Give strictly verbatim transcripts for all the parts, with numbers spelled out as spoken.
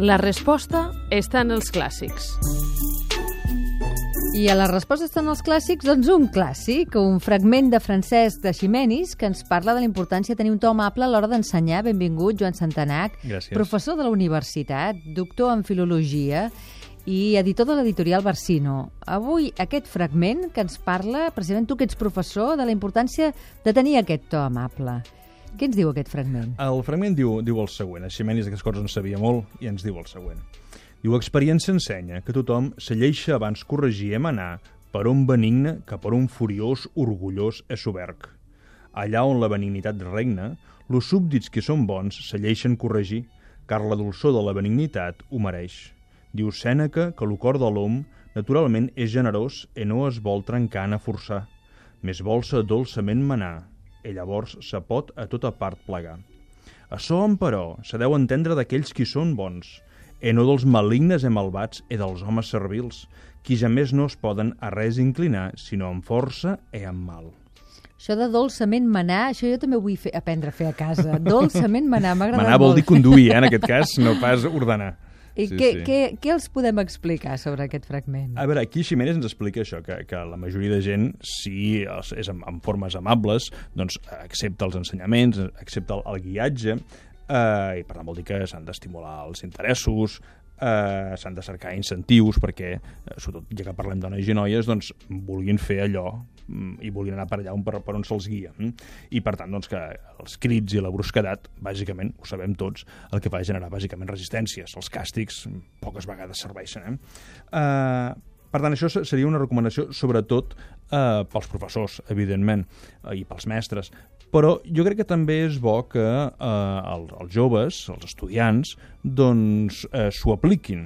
La resposta està en els clàssics. I a la resposta estan els clàssics, doncs un clàssic, un fragment de Francesc d'Eiximenis que ens parla de la importància de tenir un to amable a l'hora d'ensenyar. Benvingut, Joan Santanac, Gràcies. Professor de la universitat, doctor en filologia i editor de l'editorial Barsino. Avui aquest fragment que ens parla, precisament tu que ets professor, de la importància de tenir aquest to amable. Què ens diu aquest fragment? El fragment diu, diu el següent. Eiximenis d'aquestes coses en sabia molt i ens diu el següent. Diu, experiència ensenya que tothom s'alleixa abans corregir hem anar per un benigne que per un furiós, orgullós e soberg. Allà on la benignitat regna, los súbdits que són bons s'alleixen corregir, car la dolçor de la benignitat ho mereix. Diu Sèneca que el cor de l'hom naturalment és generós i no es vol trencant a forçar, més vol-se dolçament manar, i llavors se pot a tota part plegar. Açò, emperò, se deu entendre d'aquells qui són bons, e no dels malignes i malvats e dels homes servils, qui jamés no es poden a res inclinar, sinó amb força e amb mal. Això de dolçament manar, això jo també ho vull fer, aprendre a fer a casa. Dolçament manar, m'ha agradat Manar molt. vol dir conduir, eh, en aquest cas, no pas ordenar. I Sí, què, sí. què, què els podem explicar sobre aquest fragment? A veure, aquí Eiximenis ens explica això, que, que la majoria de gent, si és, és en, en formes amables, doncs accepta els ensenyaments, accepta el, el guiatge, eh, i per tant vol dir que s'han d'estimular els interessos, eh, s'han de cercar incentius perquè, eh, sobretot ja que parlem de nois i noies, doncs vulguin fer allò i vulguin anar per allà on, per, per on se'ls guia. I per tant, doncs, que els crits i la brusquedat, bàsicament, ho sabem tots, el que fa és generar bàsicament resistències. Els càstigs poques vegades serveixen. Eh? Uh, per tant, això seria una recomanació sobretot uh, pels professors, evidentment, uh, i pels mestres. Però jo crec que també és bo que uh, els, els joves, els estudiants, doncs uh, s'ho apliquin.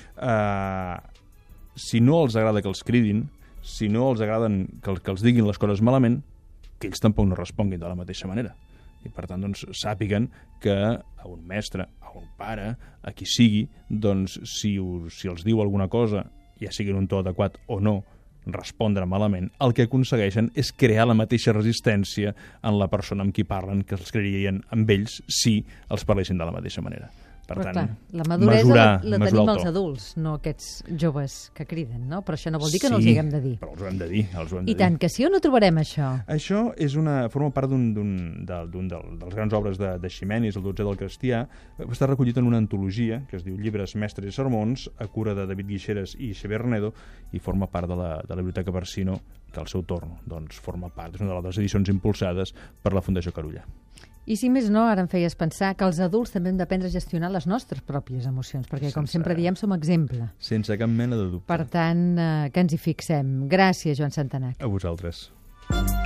Uh, si no els agrada que els cridin, si no els agraden que, que els diguin les coses malament, que ells tampoc no responguin de la mateixa manera. I per tant, doncs, sàpiguen que a un mestre, a un pare, a qui sigui, doncs, si, us, si els diu alguna cosa, ja sigui en un to adequat o no, respondre malament, el que aconsegueixen és crear la mateixa resistència en la persona amb qui parlen que els crearien amb ells si els parlessin de la mateixa manera. Per Però, tant, clar, la maduresa mesurar, la, la mesurar tenim el els to. adults, no aquests joves que criden, no? Però això no vol dir que Sí, no els hi haguem de dir. però els ho hem de dir. Els ho hem de I tant, que sí o no trobarem això? Això és una, forma part d'un d'un del, del, dels grans obres de, de Eiximenis, el dotze del Cristià. Està recollit en una antologia que es diu Llibres, Mestres i Sermons, a cura de David Guixeras i Xavier Renedo, i forma part de la, de la Biblioteca Barsino, que al seu torn doncs, forma part, és una de les edicions impulsades per la Fundació Carulla. I si més no, ara em feies pensar que els adults també hem d'aprendre a gestionar les nostres pròpies emocions, perquè, com Sense- sempre diem, som exemple. Sense cap mena de dubte. Per tant, eh, que ens hi fixem. Gràcies, Joan Santanac. A vosaltres.